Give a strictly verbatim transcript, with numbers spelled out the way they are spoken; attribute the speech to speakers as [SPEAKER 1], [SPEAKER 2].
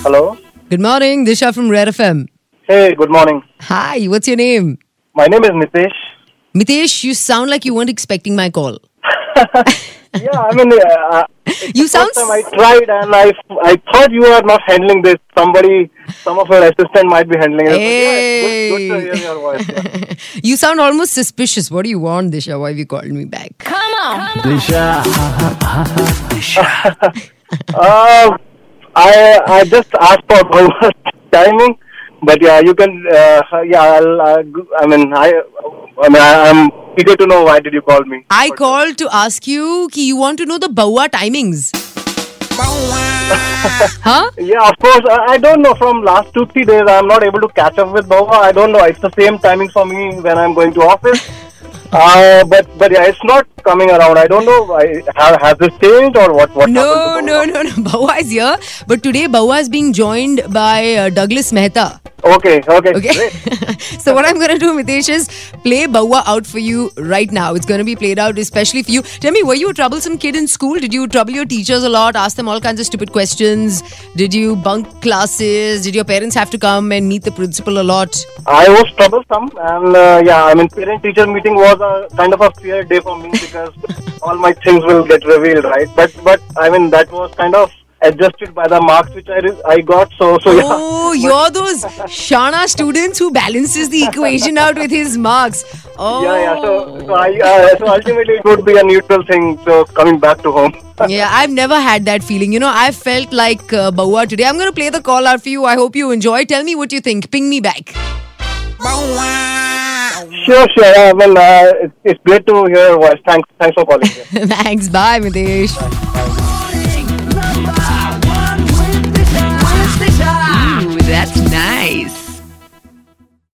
[SPEAKER 1] Hello.
[SPEAKER 2] Good morning, Disha from Red F M.
[SPEAKER 1] Hey, good morning.
[SPEAKER 2] Hi, what's your name?
[SPEAKER 1] My name is Nitesh.
[SPEAKER 2] Mitesh, you sound like you weren't expecting my call.
[SPEAKER 1] Yeah, I mean, uh,
[SPEAKER 2] You sound...
[SPEAKER 1] first time I tried and I, I thought you are not handling this. Somebody, some of your assistant might be handling it. But
[SPEAKER 2] Hey.
[SPEAKER 1] yeah, it's good, good to hear your voice. Yeah.
[SPEAKER 2] You sound almost suspicious. What do you want, Disha? Why have you called me back?
[SPEAKER 3] Come on.
[SPEAKER 4] Disha.
[SPEAKER 1] Uh, I I just asked for Baua's timing, but yeah, you can. Uh, yeah, I'll, uh, I mean, I, I mean, I, I'm eager to know why did you call me.
[SPEAKER 2] I called to ask you ki you want to know the Baua timings. Huh?
[SPEAKER 1] Yeah, of course. I, I don't know. From last two three days, I'm not able to catch up with Baua. I don't know. It's the same timing for me when I'm going to office. Uh, but but yeah, it's not coming around. I don't know. I, have, has this changed or what? What
[SPEAKER 2] No,
[SPEAKER 1] happened to
[SPEAKER 2] no,
[SPEAKER 1] Baua?
[SPEAKER 2] no, no. Baua is here. But today, Baua is being joined by uh, Douglas Mehta.
[SPEAKER 1] Okay, okay,
[SPEAKER 2] Okay.
[SPEAKER 1] great.
[SPEAKER 2] So what I'm going to do, Mitesh, is play Baua out for you right now. It's going to be played out especially for you. Tell me, were you a troublesome kid in school? Did you trouble your teachers a lot? Ask them all kinds of stupid questions? Did you bunk classes? Did your parents have to come and meet the principal a lot?
[SPEAKER 1] I was troublesome, and uh, yeah, I mean, parent-teacher meeting was a kind of a fair day for me because all my things will get revealed, right? But but I mean, that was kind of adjusted by the marks which I re- I got. So so yeah.
[SPEAKER 2] Oh, you're those Shana students who balances the equation out with his marks. Oh.
[SPEAKER 1] Yeah, yeah. So, so I, uh, so ultimately it would be a neutral thing. So coming back to home.
[SPEAKER 2] Yeah, I've never had that feeling. You know, I felt like uh, Baua today. I'm going to play the call out for you. I hope you enjoy. Tell me what you think. Ping me back.
[SPEAKER 1] Sure, sure. I mean, uh, it's, it's great to hear your voice. Thanks, thanks for calling.
[SPEAKER 2] Thanks. Bye, Mitesh.